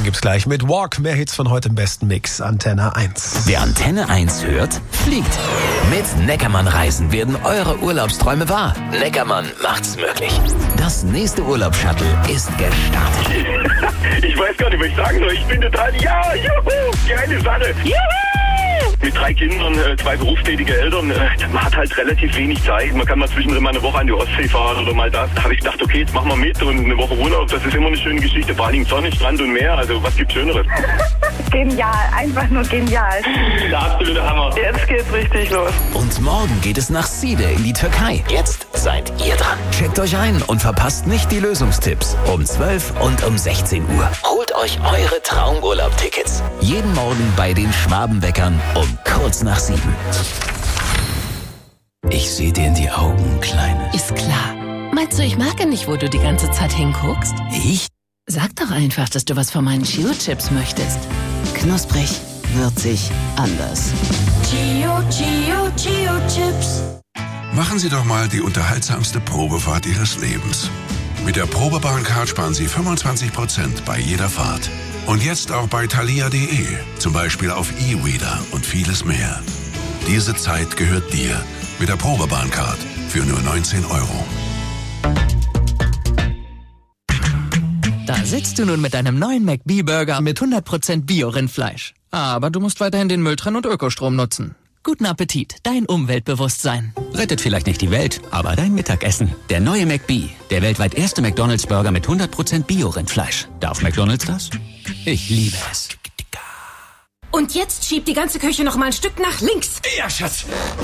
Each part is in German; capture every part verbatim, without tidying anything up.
gibt's gleich mit Walk. Mehr Hits von heute im besten Mix. Antenne eins. Wer Antenne eins hört, fliegt. Mit Neckermann Reisen werden eure Urlaubsträume wahr. Neckermann macht's möglich. Das nächste Urlaubsshuttle ist gestartet. Ich weiß gar nicht, was ich sagen soll. Ich bin total, ja, juhu, geile Sache. Juhu! Mit drei Kindern, zwei berufstätige Eltern, man hat halt relativ wenig Zeit. Man kann mal zwischendrin mal eine Woche an die Ostsee fahren oder mal das. Da habe ich gedacht, okay, jetzt machen wir mit und eine Woche Urlaub. Das ist immer eine schöne Geschichte, vor allem Sonne, Strand und Meer. Also was gibt's Schöneres? Genial, einfach nur genial. Der absolute Hammer. Jetzt geht's richtig los. Und morgen geht es nach Side in die Türkei. Jetzt seid ihr dran. Checkt euch ein und verpasst nicht die Lösungstipps. Um zwölf und um sechzehn Uhr. Holt euch eure Traumurlaub-Tickets. Jeden Morgen bei den Schwabenweckern um kurz nach sieben. Ich sehe dir in die Augen, Kleine. Ist klar. Meinst du, ich merke nicht, wo du die ganze Zeit hinguckst? Ich? Sag doch einfach, dass du was von meinen Chio-Chips möchtest. Knusprig, würzig, anders. Chio, Chio, Chio-Chips. Machen Sie doch mal die unterhaltsamste Probefahrt Ihres Lebens. Mit der Probebahncard sparen Sie fünfundzwanzig Prozent bei jeder Fahrt. Und jetzt auch bei thalia punkt de, zum Beispiel auf E-Reader und vieles mehr. Diese Zeit gehört dir mit der Probebahncard für nur neunzehn Euro. Da sitzt du nun mit deinem neuen McB-Burger mit hundert Prozent Bio-Rindfleisch. Aber du musst weiterhin den Müll trennen und Ökostrom nutzen. Guten Appetit, dein Umweltbewusstsein. Rettet vielleicht nicht die Welt, aber dein Mittagessen. Der neue McB, der weltweit erste McDonald's-Burger mit hundert Prozent Bio-Rindfleisch. Darf McDonald's das? Ich liebe es. Und jetzt schiebt die ganze Küche noch mal ein Stück nach links. Ja, Schatz.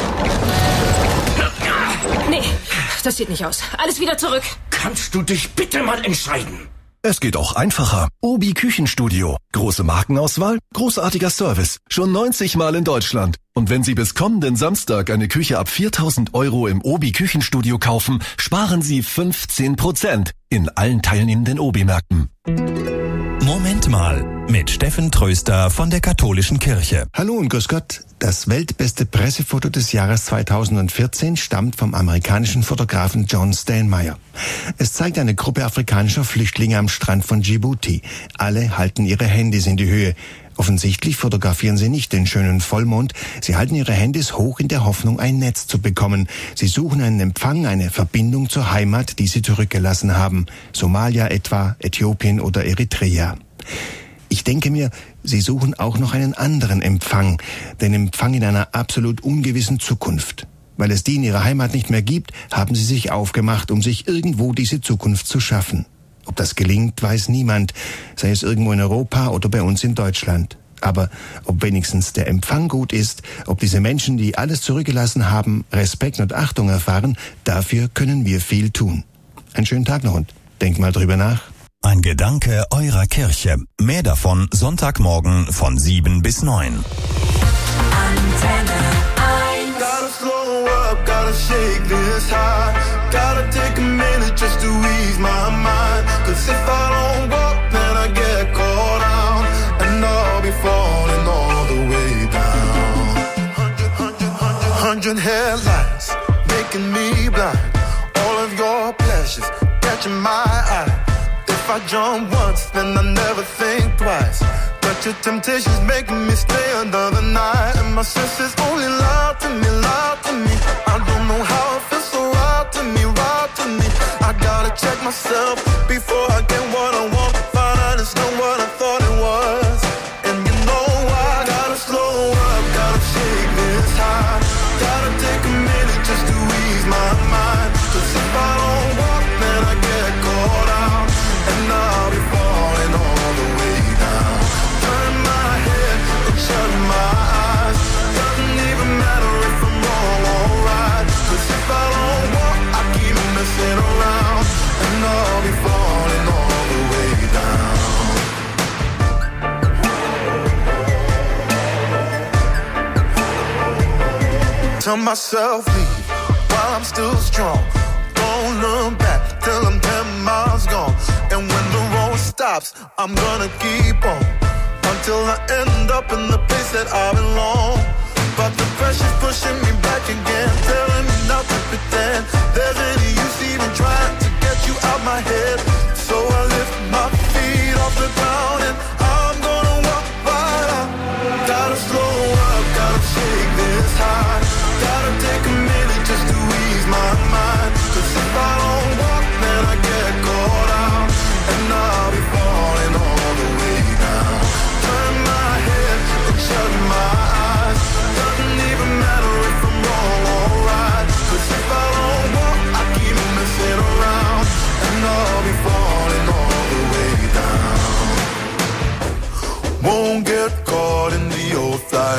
Nee, das sieht nicht aus. Alles wieder zurück. Kannst du dich bitte mal entscheiden? Es geht auch einfacher. Obi Küchenstudio. Große Markenauswahl, großartiger Service. Schon neunzig Mal in Deutschland. Und wenn Sie bis kommenden Samstag eine Küche ab viertausend Euro im Obi Küchenstudio kaufen, sparen Sie fünfzehn Prozent in allen teilnehmenden Obi-Märkten. Moment mal, mit Steffen Tröster von der Katholischen Kirche. Hallo und grüß Gott. Das weltbeste Pressefoto des Jahres zweitausendvierzehn stammt vom amerikanischen Fotografen John Steinmeier. Es zeigt eine Gruppe afrikanischer Flüchtlinge am Strand von Djibouti. Alle halten ihre Handys in die Höhe. Offensichtlich fotografieren sie nicht den schönen Vollmond. Sie halten ihre Handys hoch in der Hoffnung, ein Netz zu bekommen. Sie suchen einen Empfang, eine Verbindung zur Heimat, die sie zurückgelassen haben. Somalia etwa, Äthiopien oder Eritrea. Ich denke mir, sie suchen auch noch einen anderen Empfang. Den Empfang in einer absolut ungewissen Zukunft. Weil es die in ihrer Heimat nicht mehr gibt, haben sie sich aufgemacht, um sich irgendwo diese Zukunft zu schaffen. Ob das gelingt, weiß niemand, sei es irgendwo in Europa oder bei uns in Deutschland. Aber ob wenigstens der Empfang gut ist, ob diese Menschen, die alles zurückgelassen haben, Respekt und Achtung erfahren, dafür können wir viel tun. Einen schönen Tag noch und denkt mal drüber nach. Ein Gedanke eurer Kirche. Mehr davon Sonntagmorgen von sieben bis neun. Antenne eins. Gotta slow up, gotta shake this high. Gotta take a minute just to ease my mind. Cause if I don't walk, then I get caught out. And I'll be falling all the way down. Hundred, hundred, hundred, hundred headlights making me blind. All of your pleasures catching my eye. If I jump once, then I never think twice. But your temptation's making me stay another night. And my senses only lie to me, lie to me. I don't know how it feels so right to me, right to me. I gotta check myself before I get what I want. Find out it's not what I thought it was. And you know I gotta slow up, gotta shake this high. Gotta take a minute just to ease my mind. Cause if I don't walk, then I get caught out. And I'll be falling all the way down. Turn my head and shut my eyes. Doesn't even matter if I'm wrong or right. Cause if I don't walk, I keep messing around. And I'll be falling all the way down. Tell myself leave while I'm still strong. Don't look back till I'm ten miles gone. And when the road stops, I'm gonna keep on until I end up in the place that I belong. But the pressure's pushing me back again, telling me not to pretend there's any use even trying to get you out my head. So I lift my feet off the ground and I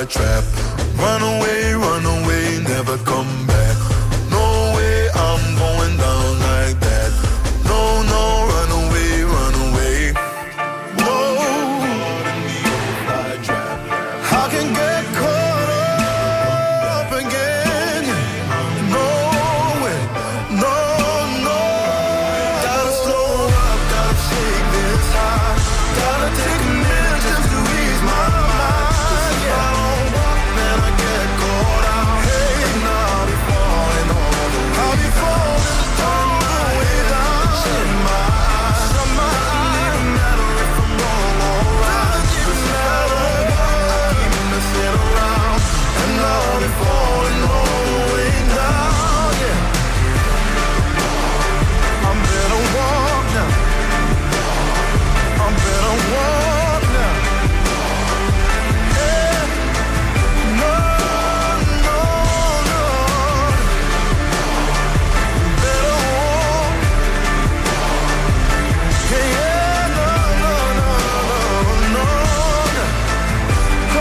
fly trap. Run away, run away, never come back. No way, I'm going down like that. No, no, run away, run away. No, I can get caught up again. No way, no, no. Gotta slow up, gotta shake this high. Gotta take a minute just to ease my mind. If I don't walk, then I get caught out. Hey, and I'll be falling all the way. I'll be falling all the way down. Shut my eyes, shut my eyes. It doesn't matter if I'm wrong or right. Just matter I keep messing around, and I'll be falling all the way down. Yeah, I better walk now. I better walk now. Yeah. No, no, no. Better walk. Yeah, yeah, no, no, no, no, no. Oh,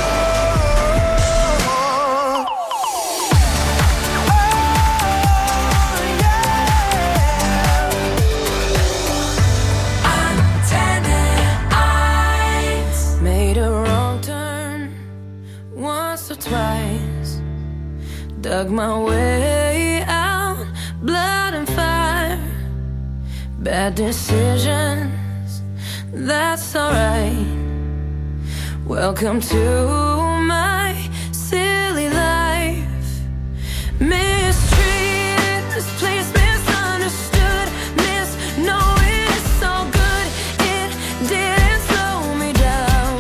Made a wrong turn once or twice. Dug my way out, blood and fire. Bad decisions, that's alright. Welcome to my silly life. Mistreated, misplaced, misunderstood. Miss knowing it's so good, it didn't slow me down.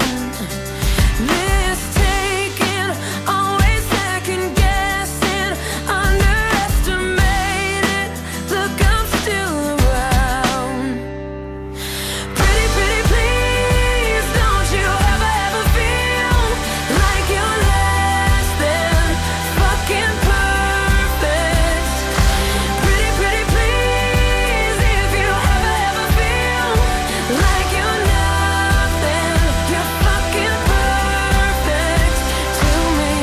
Mistaken, always second guessing, underestimated. Look, I'm still around. Pretty, pretty, please, don't you ever, ever feel like you're less than fucking perfect. Pretty, pretty, please, if you ever, ever feel like you're nothing, you're fucking perfect to me.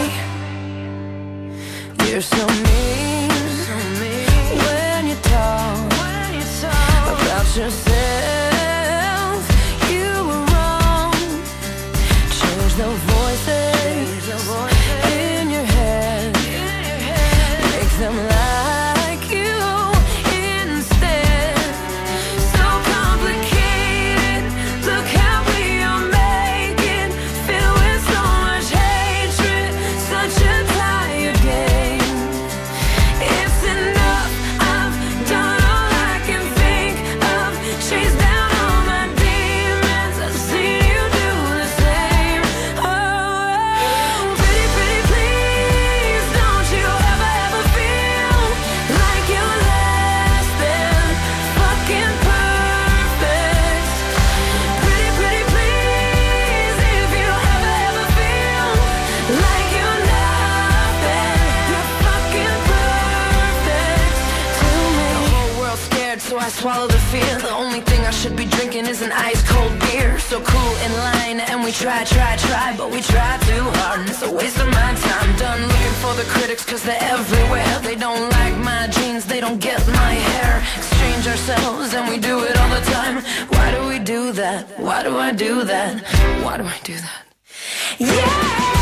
You're so mean, when you talk about yourself. You were wrong. Change the voices in your head. Make them like you instead. So complicated. Look how we are making. Filled with so much hatred. Such a tired game. It's enough. I've done all I can think of. Chase down all my demons. I've seen you do the same. Oh, pretty, pretty, please, don't you ever, ever feel like you're less than fucking perfect. Pretty, pretty, please, if you ever, ever feel like you're nothing, you're fucking perfect to me. The whole world's scared, so I swallow the fear. The only thing I should be drinking is an ice cold beer. So cool in line, and we try, try, try, but we try too hard, and it's a waste of my time. Done looking for the critics, cause they're everywhere. They don't like my jeans, they don't get my hair. Exchange ourselves, and we do it all the time. Why do we do that? Why do I do that? Why do I do that? Yeah!